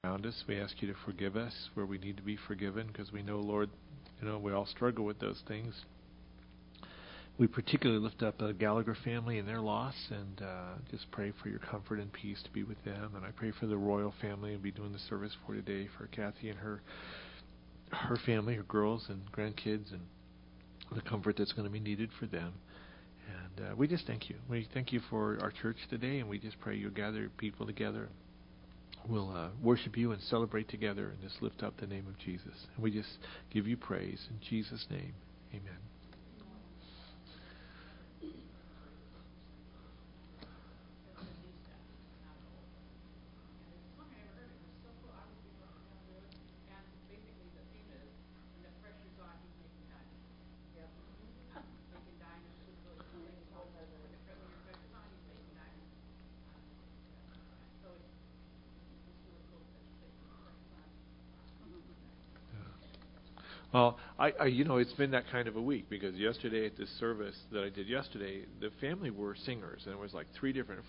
around us. We ask you to forgive us where we need to be forgiven, because we know, Lord, we all struggle with those things. We particularly lift up the Gallagher family and their loss, and just pray for your comfort and peace to be with them. And I pray for the Royal family and be doing the service for today, for Kathy and her family, her girls and grandkids, and the comfort that's going to be needed for them. And we just thank you. We thank you for our church today, and we just pray you'll gather people together. We'll worship you and celebrate together and just lift up the name of Jesus. And we just give you praise in Jesus' name. Amen. Well, it's been that kind of a week, because yesterday at this service that I did yesterday, the family were singers, and it was like three different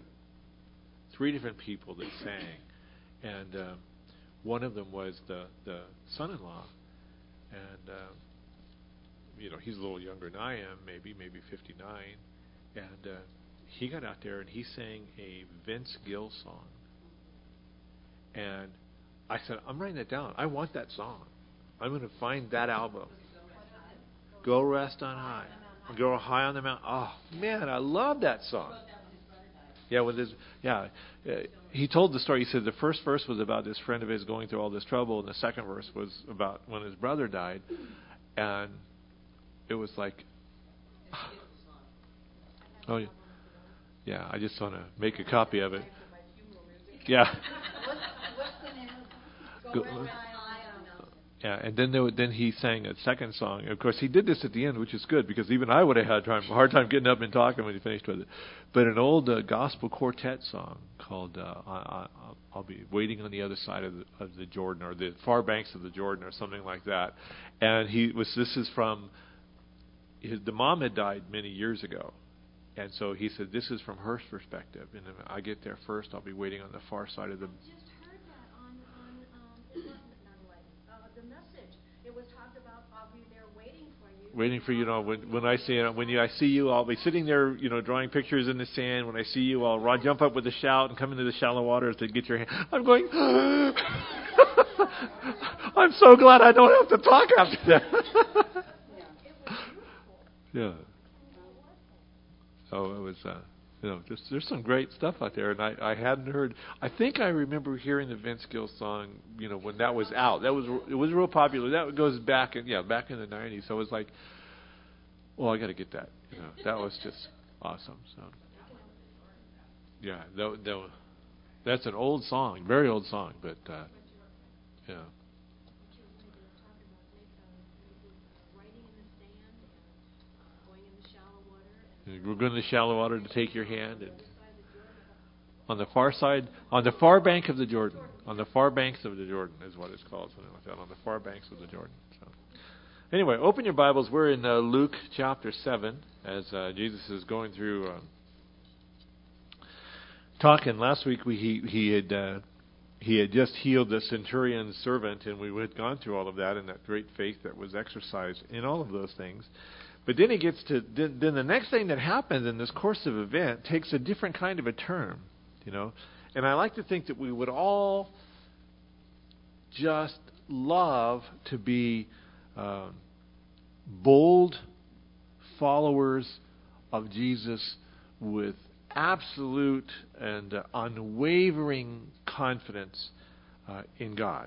people that sang, and one of them was the son-in-law, and he's a little younger than I am, maybe 59, and he got out there and he sang a Vince Gill song, and I said, I'm writing that down. I want that song. I'm going to find that album. Go Rest on High. Go High on the Mountain. Oh, man, I love that song. He told the story. He said the first verse was about this friend of his going through all this trouble, and the second verse was about when his brother died. And it was like, oh, yeah, I just want to make a copy of it. Yeah. What's the name of it? Yeah, and then he sang a second song. Of course, he did this at the end, which is good, because even I would have had a hard time getting up and talking when he finished with it. But an old gospel quartet song called "I'll Be Waiting on the Other Side of the Jordan," or "The Far Banks of the Jordan," or something like that. And this is from the mom had died many years ago, and so he said this is from her perspective. And if I get there first, I'll be waiting on the far side of the. Waiting for you, when I see I see you, I'll be sitting there, drawing pictures in the sand. When I see you, I'll jump up with a shout and come into the shallow waters to get your hand. I'm going. I'm so glad I don't have to talk after that. Yeah. So it was, there's some great stuff out there, and I hadn't heard. I think I remember hearing the Vince Gill song, when that was out. It was real popular. That goes back in the 90s. So it was like, well, I got to get that. That was just awesome. So yeah, that's an old song, very old song, but yeah. We're going to the shallow water to take your hand, and on the far side, on the far bank of the Jordan, on the far banks of the Jordan is what it's called, something like that. On the far banks of the Jordan. So, anyway, open your Bibles. We're in Luke chapter 7 as Jesus is going through talking. Last week he had just healed the centurion's servant, and we had gone through all of that and that great faith that was exercised in all of those things. But then he gets to then the next thing that happens in this course of event takes a different kind of a turn, And I like to think that we would all just love to be bold followers of Jesus with absolute and unwavering confidence in God,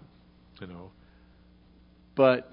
But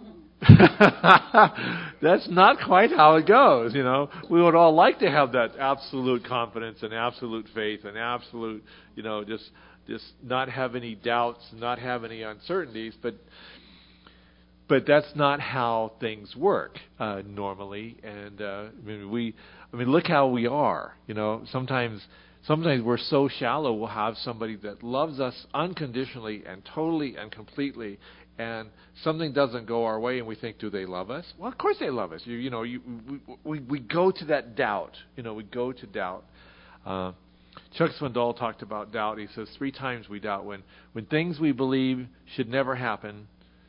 that's not quite how it goes, We would all like to have that absolute confidence and absolute faith and absolute, just not have any doubts, not have any uncertainties, but that's not how things work normally. And look how we are. Sometimes we're so shallow. We'll have somebody that loves us unconditionally and totally and completely, and something doesn't go our way, and we think, do they love us? Well, of course they love us. We go to that doubt. We go to doubt. Chuck Swindoll talked about doubt. He says 3 times we doubt when things we believe should never happen.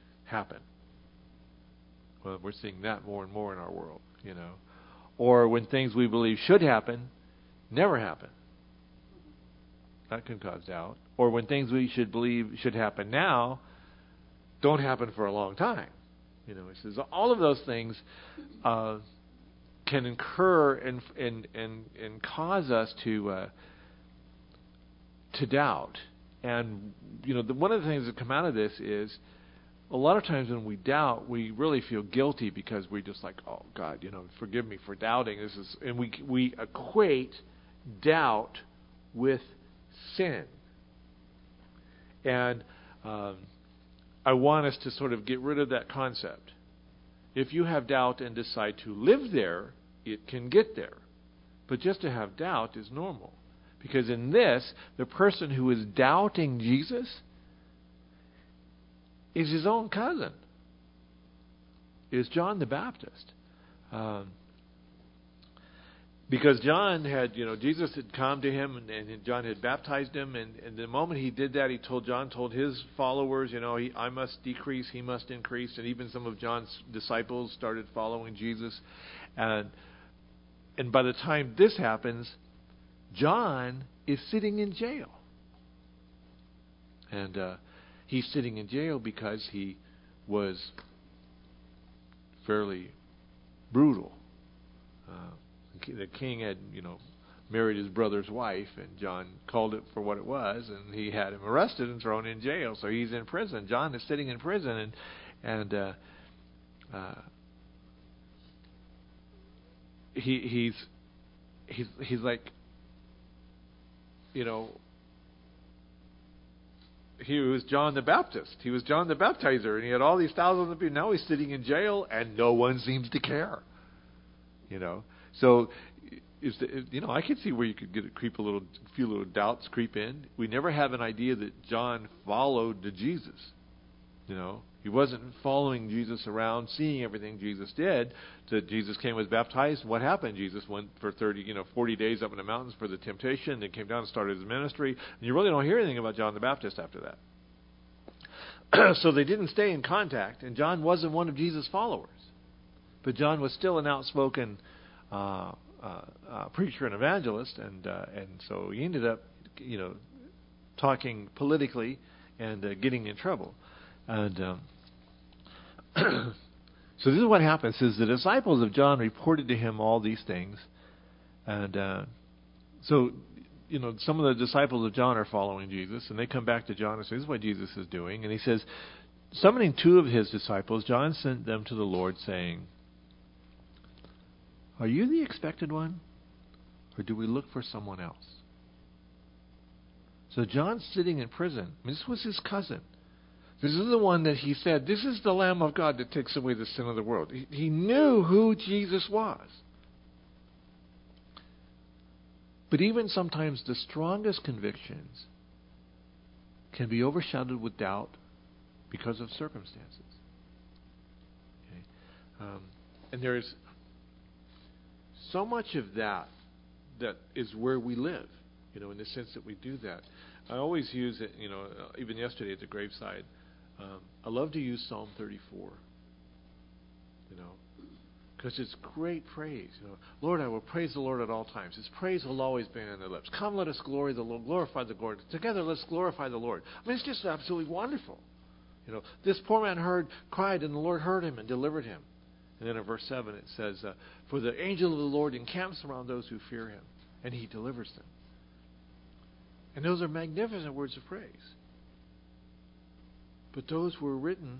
Well, we're seeing that more and more in our world, Or when things we believe should happen, never happen. That can cause doubt. Or when things we should believe should happen now, don't happen for a long time. He says all of those things can incur and cause us to doubt. And one of the things that come out of this is a lot of times when we doubt, we really feel guilty because we're just like, oh God, forgive me for doubting. And we equate doubt with sin. And I want us to sort of get rid of that concept. If you have doubt and decide to live there, it can get there. But just to have doubt is normal. Because in this, the person who is doubting Jesus is his own cousin. Is John the Baptist. Because John had, Jesus had come to him and John had baptized him. And the moment he did that, John told his followers, I must decrease, he must increase. And even some of John's disciples started following Jesus. And by the time this happens, John is sitting in jail. And he's sitting in jail because he was fairly brutal. The king had, married his brother's wife, and John called it for what it was, and he had him arrested and thrown in jail. So he's in prison. John is sitting in prison, and he's like, he was John the Baptist. He was John the Baptizer, and he had all these thousands of people. Now he's sitting in jail, and no one seems to care. So, I can see where you could feel a little doubts creep in. We never have an idea that John followed to Jesus. He wasn't following Jesus around, seeing everything Jesus did. That Jesus came, was baptized. What happened? Jesus went for 40 days up in the mountains for the temptation, then came down and started his ministry. And you really don't hear anything about John the Baptist after that. So they didn't stay in contact, and John wasn't one of Jesus' followers. But John was still an outspoken preacher and evangelist, and so he ended up, talking politically and getting in trouble. And so this is what happens: is the disciples of John reported to him all these things, and so some of the disciples of John are following Jesus, and they come back to John and say, "This is what Jesus is doing." And he says, summoning 2 of his disciples, John sent them to the Lord, saying, "Are you the expected one, or do we look for someone else?" So John's sitting in prison. This was his cousin. This is the one that he said, "This is the Lamb of God that takes away the sin of the world." He knew who Jesus was. But even sometimes the strongest convictions can be overshadowed with doubt because of circumstances. Okay? And there's so much of that is where we live, in the sense that we do that. I always use it, even yesterday at the graveside. I love to use Psalm 34, because it's great praise. Lord, I will praise the Lord at all times. His praise will always be on their lips. Come, let us glorify the Lord. Together, let's glorify the Lord. It's just absolutely wonderful. This poor man cried, and the Lord heard him and delivered him. And then in verse 7 it says, "For the angel of the Lord encamps around those who fear him, and he delivers them." And those are magnificent words of praise. But those were written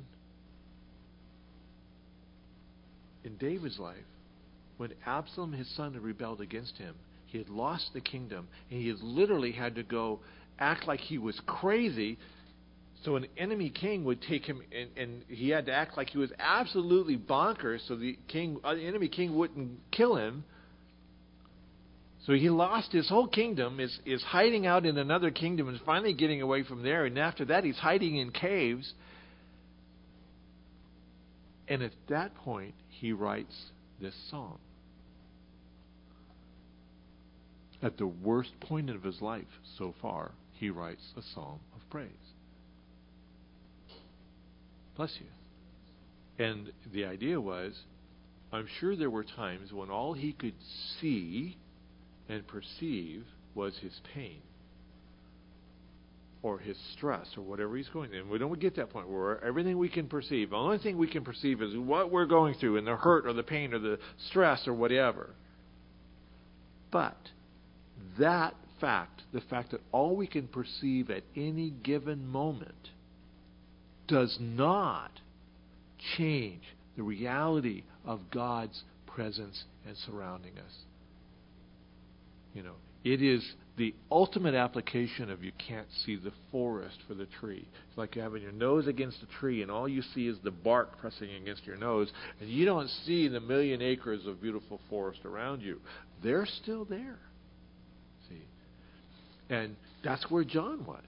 in David's life when Absalom, his son, had rebelled against him. He had lost the kingdom, and he had literally had to go act like he was crazy. So an enemy king would take him, and he had to act like he was absolutely bonkers, so the enemy king wouldn't kill him. So he lost his whole kingdom, is hiding out in another kingdom, and finally getting away from there. And after that, he's hiding in caves. And at that point, he writes this song. At the worst point of his life so far, he writes a psalm of praise. Bless you. And the idea was, I'm sure there were times when all he could see and perceive was his pain or his stress or whatever he's going through. And we don't get to that point where everything we can perceive, the only thing we can perceive is what we're going through and the hurt or the pain or the stress or whatever. But that fact, the fact that all we can perceive at any given moment, does not change the reality of God's presence and surrounding us. It is the ultimate application of you can't see the forest for the tree. It's like having your nose against a tree and all you see is the bark pressing against your nose, and you don't see the 1,000,000 acres of beautiful forest around you. They're still there. See? And that's where John was.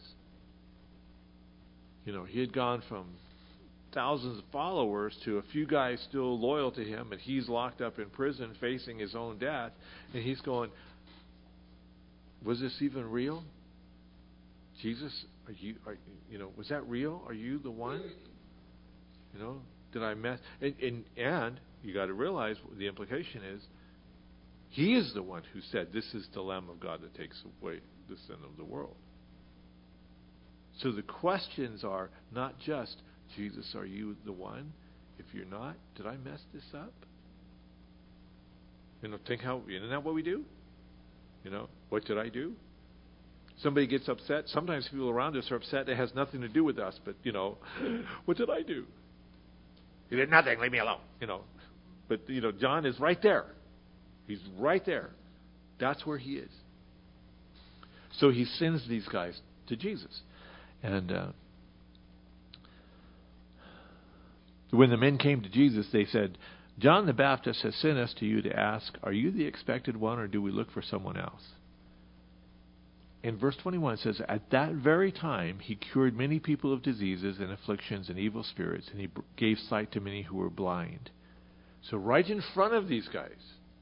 He had gone from thousands of followers to a few guys still loyal to him, and he's locked up in prison facing his own death, and he's going, was this even real? Jesus, was that real? Are you the one? Did I mess? And you got to realize the implication is, he is the one who said, "This is the Lamb of God that takes away the sin of the world." So the questions are not just, Jesus, are you the one? If you're not, did I mess this up? Think how, isn't that what we do? What did I do? Somebody gets upset. Sometimes people around us are upset. It has nothing to do with us, but, what did I do? You did nothing. Leave me alone. But, John is right there. He's right there. That's where he is. So he sends these guys to Jesus. And when the men came to Jesus, they said, "John the Baptist has sent us to you to ask, are you the expected one, or do we look for someone else?" In verse 21 it says, "At that very time he cured many people of diseases and afflictions and evil spirits, and he gave sight to many who were blind." So right in front of these guys,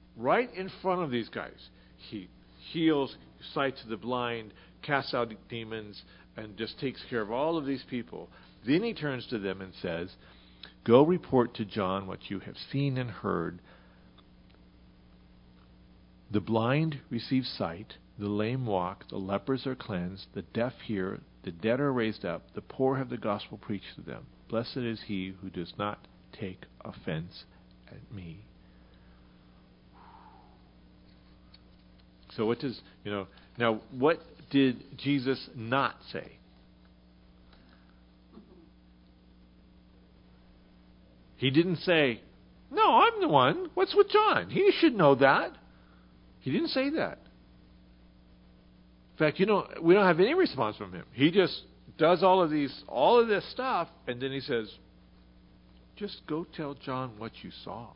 he heals, sight to the blind, casts out demons, and just takes care of all of these people. Then he turns to them and says, "Go report to John what you have seen and heard. The blind receive sight, the lame walk, the lepers are cleansed, the deaf hear, the dead are raised up, the poor have the gospel preached to them. Blessed is he who does not take offense at me." So what does, now what did Jesus not say? He didn't say, "No, I'm the one. What's with John? He should know that." He didn't say that. In fact, we don't have any response from him. He just does all of this stuff, and then he says, "Just go tell John what you saw."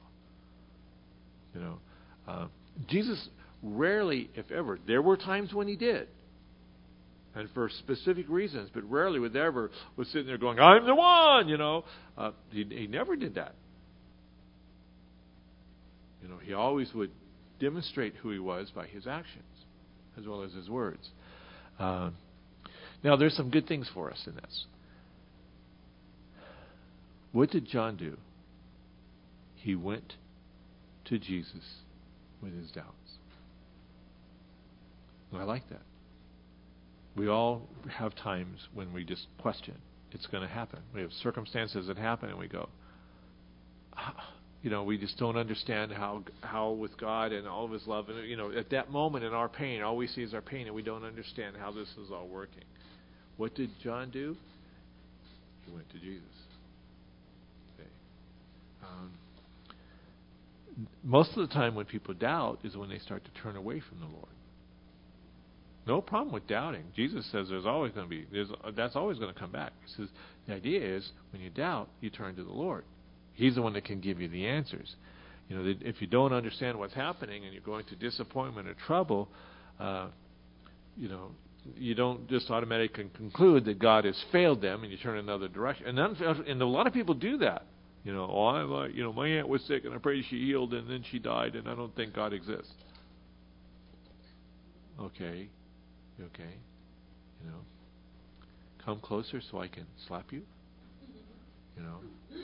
Jesus rarely, if ever, there were times when he did, and for specific reasons, but rarely was sitting there going, "I'm the one," He never did that. He always would demonstrate who he was by his actions, as well as his words. Now, there's some good things for us in this. What did John do? He went to Jesus with his doubts. And I like that. We all have times when we just question. It's going to happen. We have circumstances that happen and we go, we just don't understand how with God and all of his love, and at that moment in our pain, all we see is our pain, and we don't understand how this is all working. What did John do? He went to Jesus. Okay. Most of the time when people doubt is when they start to turn away from the Lord. No problem with doubting. Jesus says that's always going to come back. He says the idea is when you doubt, you turn to the Lord. He's the one that can give you the answers. If you don't understand what's happening and you're going through disappointment or trouble, you don't just automatically conclude that God has failed them and you turn another direction. And a lot of people do that. My aunt was sick and I prayed she healed and then she died and I don't think God exists. Okay. You okay? You know, come closer so I can slap you. You know.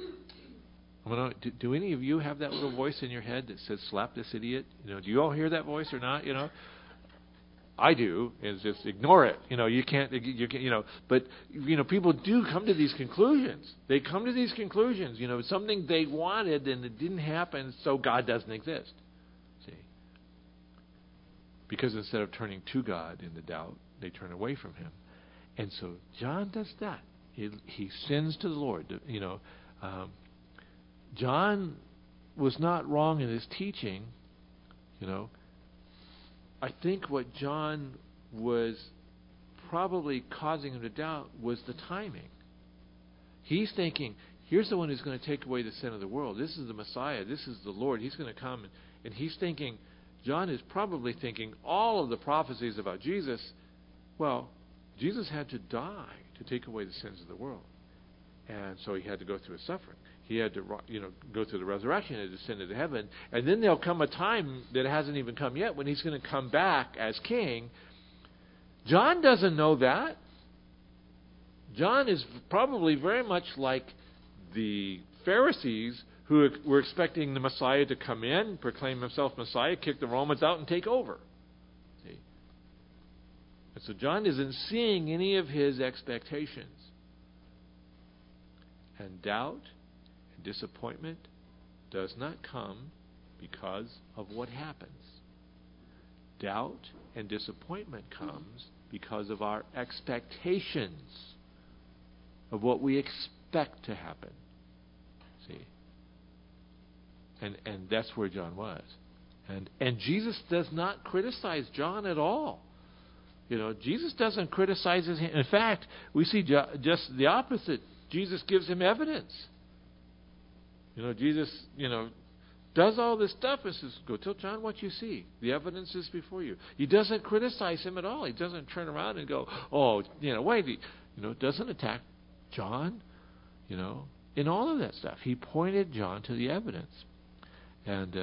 Do any of you have that little voice in your head that says, slap this idiot? You know, do you all hear that voice or not? You know, I do. Is just ignore it. You know, you can't, you know, but, you know, people do come to these conclusions. They come to these conclusions, you know, something they wanted and it didn't happen, so God doesn't exist. See? Because instead of turning to God in the doubt, they turn away from Him. And so John does that. He sins to the Lord, you know. John was not wrong in his teaching, you know. I think what John was probably causing him to doubt was the timing. He's thinking, here's the one who's going to take away the sin of the world. This is the Messiah. This is the Lord. He's going to come. And he's thinking, John is probably thinking all of the prophecies about Jesus. Well, Jesus had to die to take away the sins of the world. And so he had to go through a suffering. He had to, you know, go through the resurrection and descend into heaven. And then there'll come a time that hasn't even come yet when he's going to come back as king. John doesn't know that. John is probably very much like the Pharisees who were expecting the Messiah to come in, proclaim himself Messiah, kick the Romans out, and take over. See? And so John isn't seeing any of his expectations. And doubt and disappointment does not come because of what happens. Doubt and disappointment comes because of our expectations of what we expect to happen. See? And that's where John was. And Jesus does not criticize John at all. You know, Jesus doesn't criticize him. In fact, we see just the opposite. Jesus gives him evidence. You know, Jesus, you know, does all this stuff and says, go tell John what you see. The evidence is before you. He doesn't criticize him at all. He doesn't turn around and go, oh, you know, wait. You know, doesn't attack John, you know, in all of that stuff. He pointed John to the evidence. And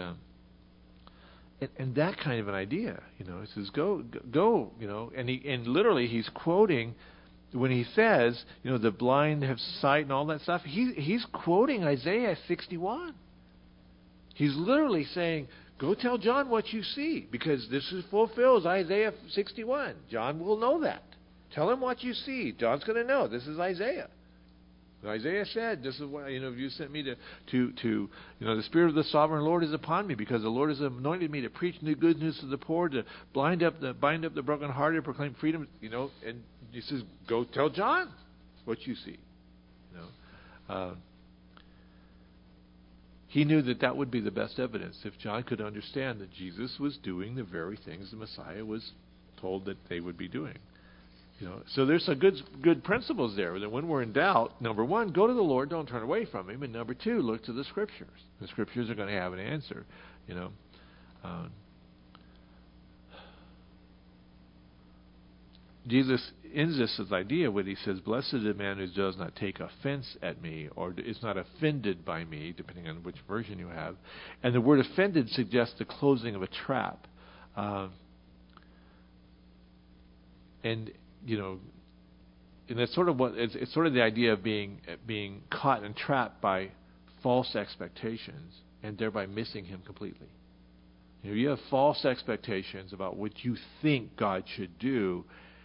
that kind of an idea, you know, he says, go, you know, and literally he's quoting when he says, you know, the blind have sight and all that stuff. He's quoting Isaiah 61. He's literally saying, go tell John what you see, because this fulfills Isaiah 61. John will know that. Tell him what you see. John's going to know. This is Isaiah. Isaiah said, "This is what, you know, you sent me to you know, the Spirit of the Sovereign Lord is upon me, because the Lord has anointed me to preach new good news to the poor, to bind up the brokenhearted, proclaim freedom." You know, and he says, "Go tell John what you see." You know, he knew that would be the best evidence if John could understand that Jesus was doing the very things the Messiah was told that they would be doing. You know, so there's some good principles there. That when we're in doubt, number one, go to the Lord, don't turn away from Him, and number two, look to the Scriptures. The Scriptures are going to have an answer. You know, Jesus ends this idea when He says, "Blessed is the man who does not take offense at me, or is not offended by me," depending on which version you have. And the word "offended" suggests the closing of a trap. And you know, and that's sort of what it's sort of the idea of being caught and trapped by false expectations and thereby missing Him completely. You know, you have false expectations about what you think God should do,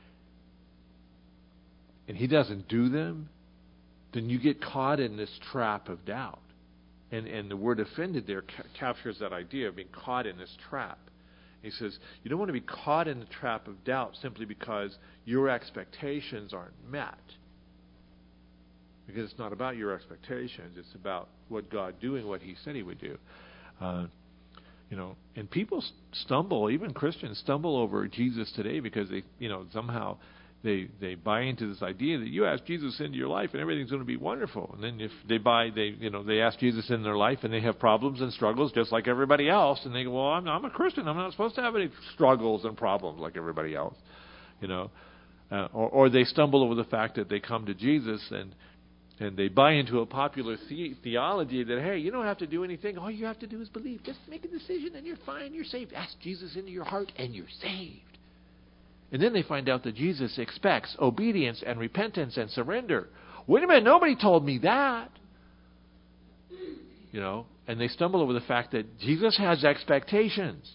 and He doesn't do them, then you get caught in this trap of doubt. And the word "offended" there captures that idea of being caught in this trap. He says, you don't want to be caught in the trap of doubt simply because your expectations aren't met. Because it's not about your expectations. It's about what God doing what He said He would do. You know, and people stumble, even Christians stumble over Jesus today because they, you know, somehow they buy into this idea that you ask Jesus into your life and everything's going to be wonderful. And then if they ask Jesus in their life and they have problems and struggles just like everybody else, and they go, well, I'm a Christian. I'm not supposed to have any struggles and problems like everybody else. You know, or they stumble over the fact that they come to Jesus and they buy into a popular theology that, hey, you don't have to do anything. All you have to do is believe. Just make a decision and you're fine. You're saved. Ask Jesus into your heart and you're saved. And then they find out that Jesus expects obedience and repentance and surrender. Wait a minute, nobody told me that. And they stumble over the fact that Jesus has expectations.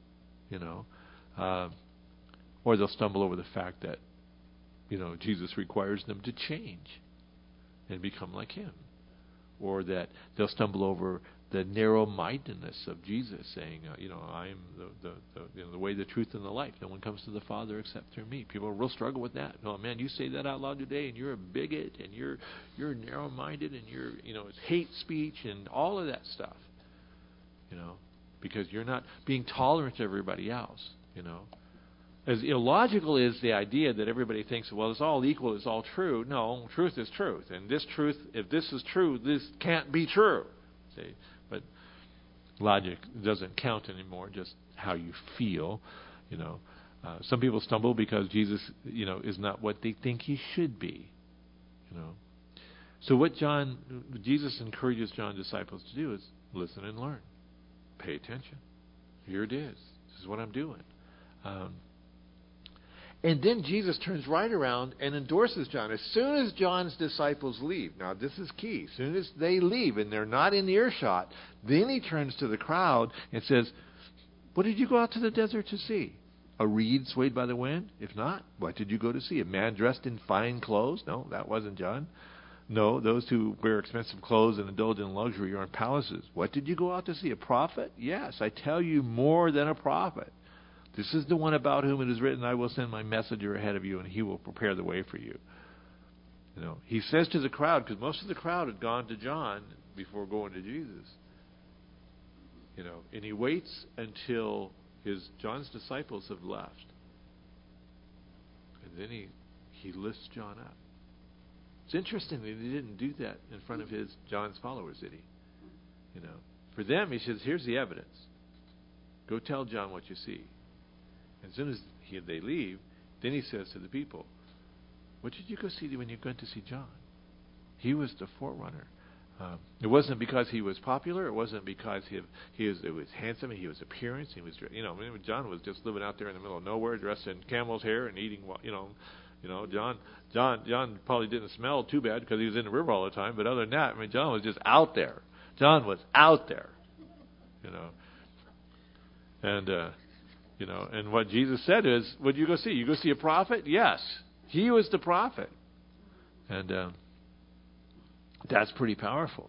Or they'll stumble over the fact that, Jesus requires them to change and become like Him. Or that they'll stumble over the narrow-mindedness of Jesus, saying, I am the way, the truth, and the life. No one comes to the Father except through me. People will struggle with that. Oh man, you say that out loud today, and you're a bigot, and you're narrow-minded, and it's hate speech and all of that stuff. Because you're not being tolerant to everybody else. As illogical is the idea that everybody thinks, well, it's all equal, it's all true. No, truth is truth, and this truth, if this is true, this can't be true. See? But logic doesn't count anymore, just how you feel. Some people stumble because Jesus, is not what they think He should be. So what Jesus encourages John's disciples to do is listen and learn. Pay attention. Here it is. This is what I'm doing. And then Jesus turns right around and endorses John. As soon as John's disciples leave, now this is key, as soon as they leave and they're not in earshot, then He turns to the crowd and says, what did you go out to the desert to see? A reed swayed by the wind? If not, what did you go to see? A man dressed in fine clothes? No, that wasn't John. No, those who wear expensive clothes and indulge in luxury are in palaces. What did you go out to see? A prophet? Yes, I tell you, more than a prophet. This is the one about whom it is written, I will send my messenger ahead of you, and he will prepare the way for you. He says to the crowd, because most of the crowd had gone to John before going to Jesus. And he waits until John's disciples have left. And then he lifts John up. It's interesting that he didn't do that in front of John's followers, did he? For them, he says, here's the evidence. Go tell John what you see. As soon as they leave, then he says to the people, what did you go see when you went to see John? He was the forerunner. It wasn't because he was popular. It wasn't because it was handsome and he was appearance. He was, John was just living out there in the middle of nowhere, dressed in camel's hair and eating, John probably didn't smell too bad because he was in the river all the time. But other than that, John was just out there. John was out there, And what Jesus said is, what did you go see? You go see a prophet? Yes. He was the prophet. And that's pretty powerful.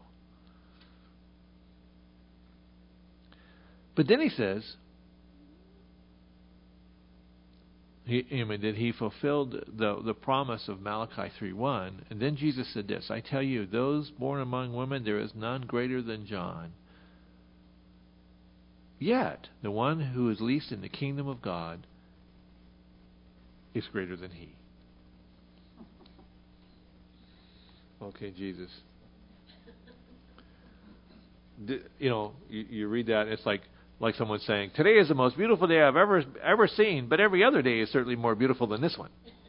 But then he says, that he fulfilled the promise of Malachi 3:1. And then Jesus said this, I tell you, those born among women, there is none greater than John. Yet, the one who is least in the kingdom of God is greater than he. Okay, Jesus. You read that, and it's like someone saying, today is the most beautiful day I've ever seen, but every other day is certainly more beautiful than this one.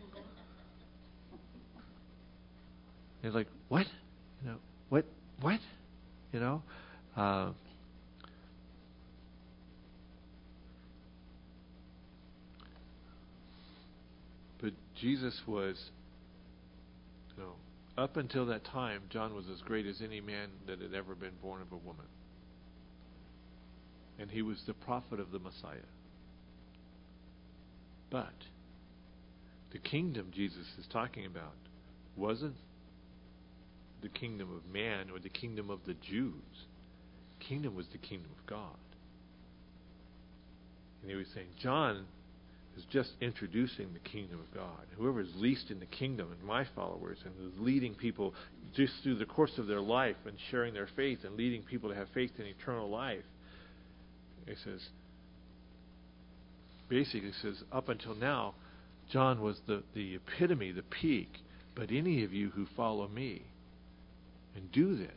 It's like, what? What? But Jesus was, up until that time, John was as great as any man that had ever been born of a woman. And he was the prophet of the Messiah. But the kingdom Jesus is talking about wasn't the kingdom of man or the kingdom of the Jews. Kingdom was the kingdom of God. And he was saying, John is just introducing the kingdom of God. Whoever is least in the kingdom, and my followers, and is leading people just through the course of their life and sharing their faith and leading people to have faith in eternal life. It says, basically says, up until now, John was the epitome, the peak. But any of you who follow me and do this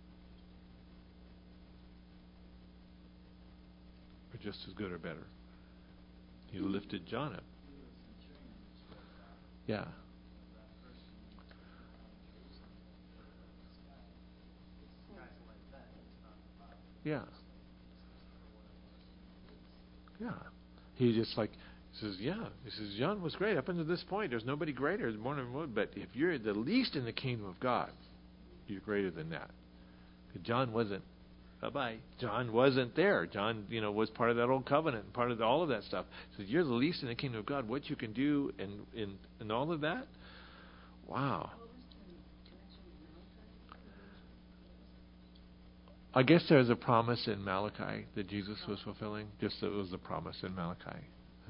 are just as good or better. He lifted John up. Yeah. Yeah. Yeah. He just says, yeah. He says, John was great. Up until this point, there's nobody greater than one of them. But if you're the least in the kingdom of God, you're greater than that. John wasn't. Bye-bye. John wasn't there. John, was part of that old covenant and part of all of that stuff. So you're the least in the kingdom of God. What you can do and all of that, wow. I guess there's a promise in Malachi that Jesus was fulfilling. Just that it was a promise in Malachi.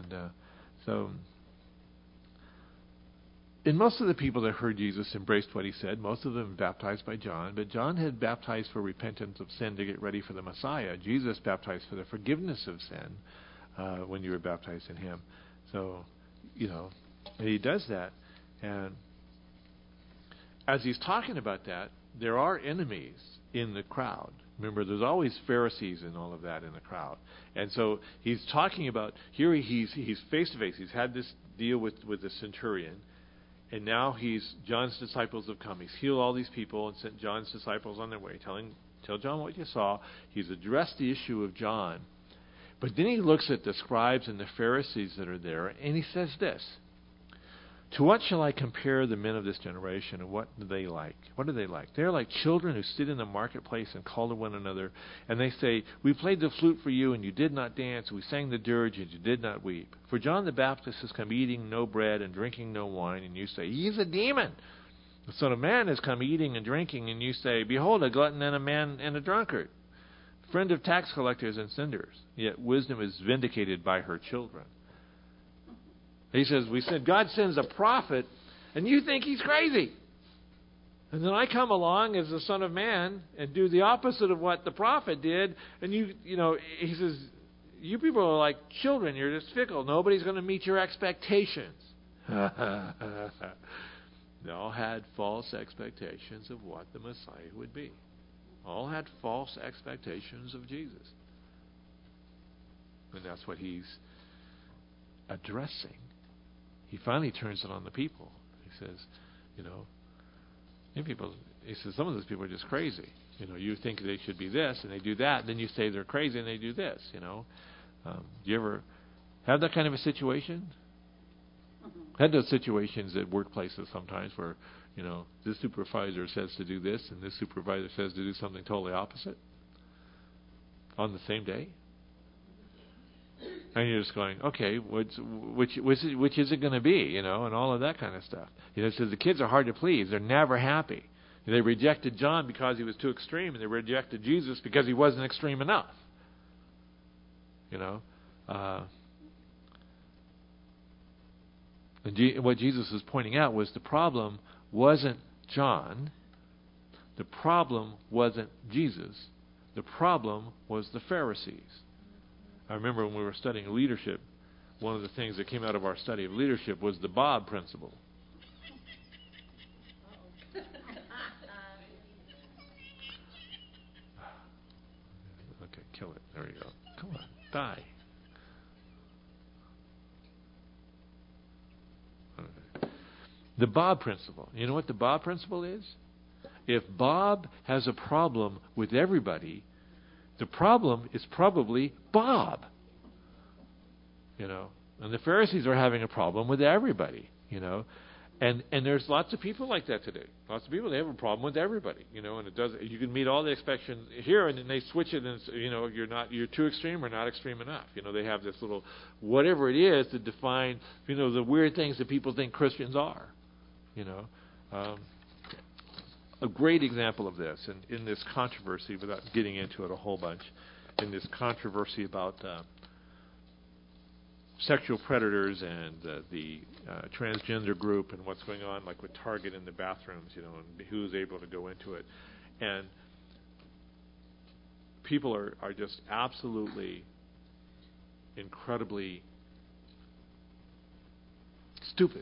And most of the people that heard Jesus embraced what he said. Most of them baptized by John. But John had baptized for repentance of sin to get ready for the Messiah. Jesus baptized for the forgiveness of sin when you were baptized in him. So, he does that. And as he's talking about that, there are enemies in the crowd. Remember, there's always Pharisees and all of that in the crowd. And so he's talking about, here he's face to face. He's had this deal with the centurion. And now John's disciples have come. He's healed all these people and sent John's disciples on their way, tell John what you saw. He's addressed the issue of John. But then he looks at the scribes and the Pharisees that are there, and he says this, to what shall I compare the men of this generation, and what do they like? What are they like? They're like children who sit in the marketplace and call to one another, and they say, we played the flute for you, and you did not dance. We sang the dirge, and you did not weep. For John the Baptist has come eating no bread and drinking no wine, and you say, he's a demon. The Son of Man has come eating and drinking, and you say, behold, a glutton and a man and a drunkard, friend of tax collectors and sinners. Yet wisdom is vindicated by her children. He says, we said God sends a prophet, and you think he's crazy. And then I come along as the Son of Man and do the opposite of what the prophet did. And he says, you people are like children. You're just fickle. Nobody's going to meet your expectations. They all had false expectations of what the Messiah would be. All had false expectations of Jesus. And that's what he's addressing. He finally turns it on the people. He says, he says, some of those people are just crazy. You think they should be this, and they do that, and then you say they're crazy, and they do this, Do you ever have that kind of a situation? Had those situations at workplaces sometimes where, this supervisor says to do this, and this supervisor says to do something totally opposite on the same day? And you're just going, okay, which is it going to be, and all of that kind of stuff. It says the kids are hard to please. They're never happy. They rejected John because he was too extreme, and they rejected Jesus because he wasn't extreme enough. And what Jesus was pointing out was the problem wasn't John. The problem wasn't Jesus. The problem was the Pharisees. I remember when we were studying leadership, one of the things that came out of our study of leadership was the Bob principle. Okay, kill it. There you go. Come on, die. Okay. The Bob principle. You know what the Bob principle is? If Bob has a problem with everybody, the problem is probably Bob. And the Pharisees are having a problem with everybody, And there's lots of people like that today. Lots of people, they have a problem with everybody, and it does. You can meet all the expectations here, and then they switch it, and you're too extreme or not extreme enough. They have this little whatever it is to define, the weird things that people think Christians are. A great example of this, and in this controversy, without getting into it a whole bunch, in this controversy about sexual predators and the transgender group and what's going on, like with Target in the bathrooms, and who's able to go into it. And people are just absolutely incredibly stupid.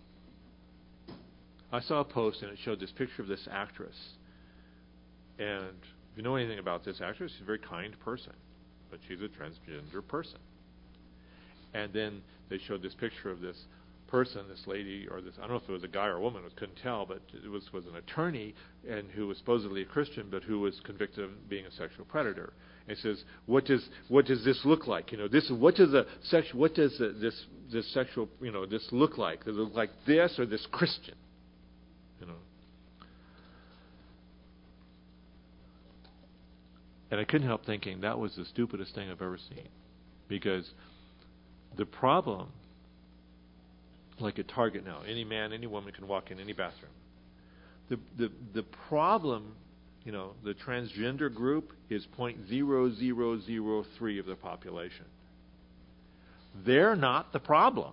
I saw a post and it showed this picture of this actress. And if you know anything about this actress, she's a very kind person, but she's a transgender person. And then they showed this picture of this person, this lady, or this, I don't know if it was a guy or a woman, I couldn't tell, but it was an attorney, and who was supposedly a Christian, but who was convicted of being a sexual predator. And it says, what does this look like? What does this sexual, this look like? Does it look like this or this Christian? And I couldn't help thinking that was the stupidest thing I've ever seen, because the problem, like at Target now, any man, any woman can walk in any bathroom. The problem, the transgender group is 0.0003 of the population. They're not the problem.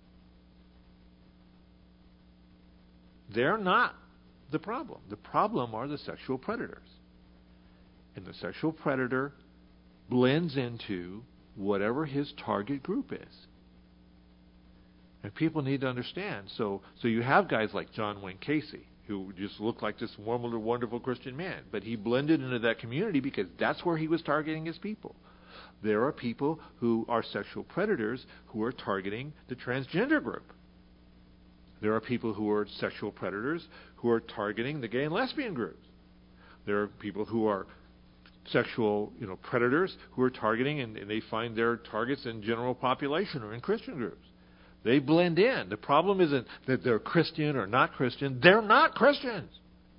They're not the problem. The problem are the sexual predators. And the sexual predator blends into whatever his target group is. And people need to understand. So you have guys like John Wayne Casey, who just looked like this wonderful Christian man. But he blended into that community because that's where he was targeting his people. There are people who are sexual predators who are targeting the transgender group. There are people who are sexual predators who are targeting the gay and lesbian groups. There are people who are sexual predators who are targeting, and they find their targets in general population or in Christian groups. They blend in. The problem isn't that they're Christian or not Christian. They're not Christians.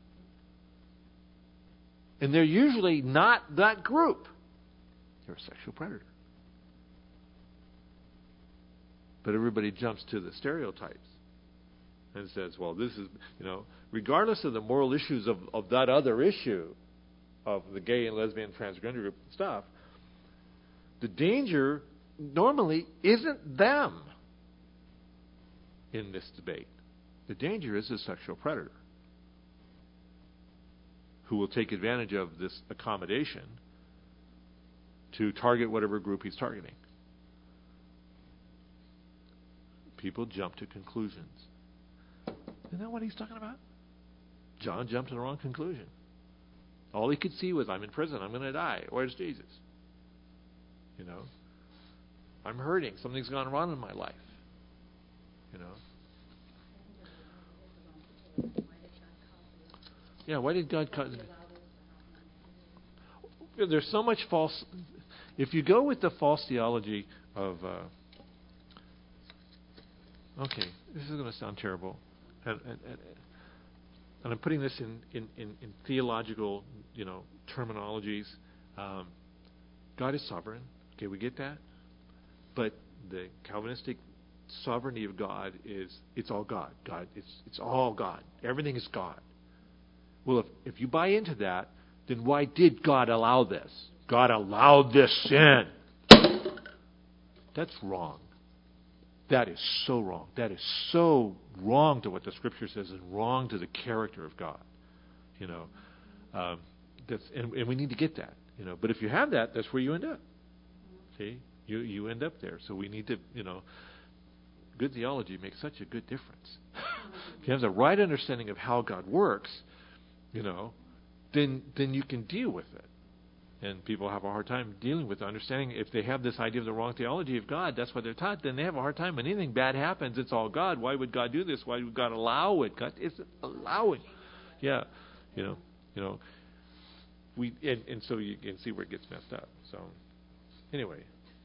And they're usually not that group. They're a sexual predator. But everybody jumps to the stereotypes and says, well, this is, regardless of the moral issues of that other issue, of the gay and lesbian transgender group stuff, the danger normally isn't them in this debate. The danger is the sexual predator who will take advantage of this accommodation to target whatever group he's targeting. People jump to conclusions. Isn't that what he's talking about? John jumped to the wrong conclusion. All he could see was, I'm in prison, I'm going to die. Where's Jesus? I'm hurting. Something's gone wrong in my life. Yeah, why did God cut? There's so much false. If you go with the false theology of, okay, this is going to sound terrible, and I'm putting this in theological, terminologies. God is sovereign. Okay, we get that. But the Calvinistic sovereignty of God is it's all God. It's all God. Everything is God. Well, if you buy into that, then why did God allow this? God allowed this sin. That's wrong. That is so wrong. That is so wrong to what the Scripture says and wrong to the character of God. And we need to get that. But if you have that, that's where you end up. See, you end up there. So we need to, good theology makes such a good difference. If you have the right understanding of how God works, then you can deal with it. And people have a hard time dealing with understanding. If they have this idea of the wrong theology of God, that's what they're taught, then they have a hard time. When anything bad happens, it's all God. Why would God do this? Why would God allow it? God isn't allowing. Yeah, we and so you can see where it gets messed up. So anyway,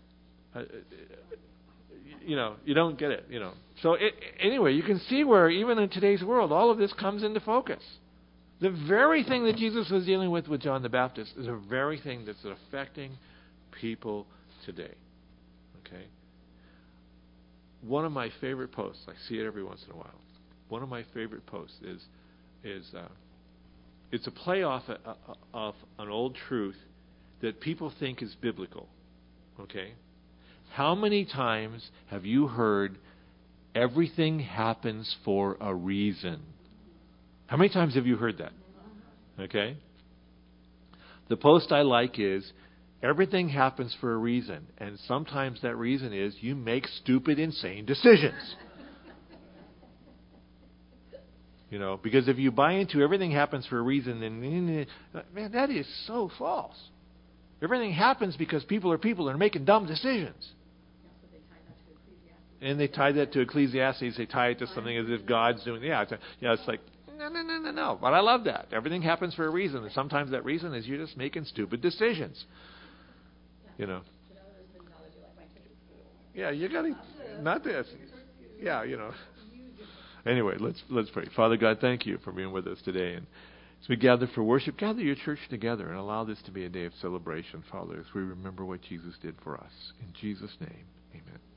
you don't get it. So anyway, you can see where even in today's world, all of this comes into focus. The very thing that Jesus was dealing with John the Baptist is the very thing that's affecting people today. Okay? One of my favorite posts, I see it every once in a while. One of my favorite posts is it's a play off of an old truth that people think is biblical. Okay? How many times have you heard everything happens for a reason? How many times have you heard that? Okay? The post I like is, everything happens for a reason. And sometimes that reason is you make stupid, insane decisions. Because if you buy into everything happens for a reason, then, man, that is so false. Everything happens because people are making dumb decisions. And they tie that to Ecclesiastes. They tie it to something as if God's doing. It's like no. But I love that. Everything happens for a reason, and sometimes that reason is you're just making stupid decisions. You know. Yeah, you got to not this. Yeah, you know. Anyway, let's pray. Father God, thank you for being with us today, and as we gather for worship, gather your church together and allow this to be a day of celebration, Father, as we remember what Jesus did for us. In Jesus' name, amen.